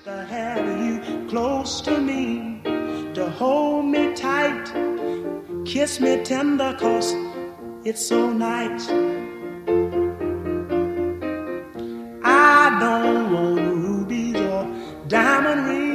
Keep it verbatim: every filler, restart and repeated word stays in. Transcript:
to have you close to me, to hold me tight, kiss me tender, 'cause it's so nice. I don't want rubies or diamond rings.